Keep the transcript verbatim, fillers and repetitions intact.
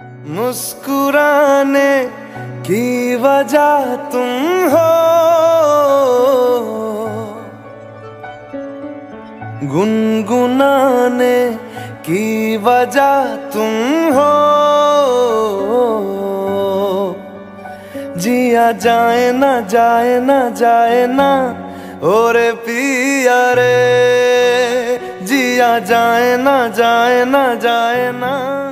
मुस्कुराने की वजह तुम हो, गुनगुनाने की वजह तुम हो। जिया जाए ना जाए ना जाए ना और पिया रे, जिया जाए ना जाए ना जाए ना।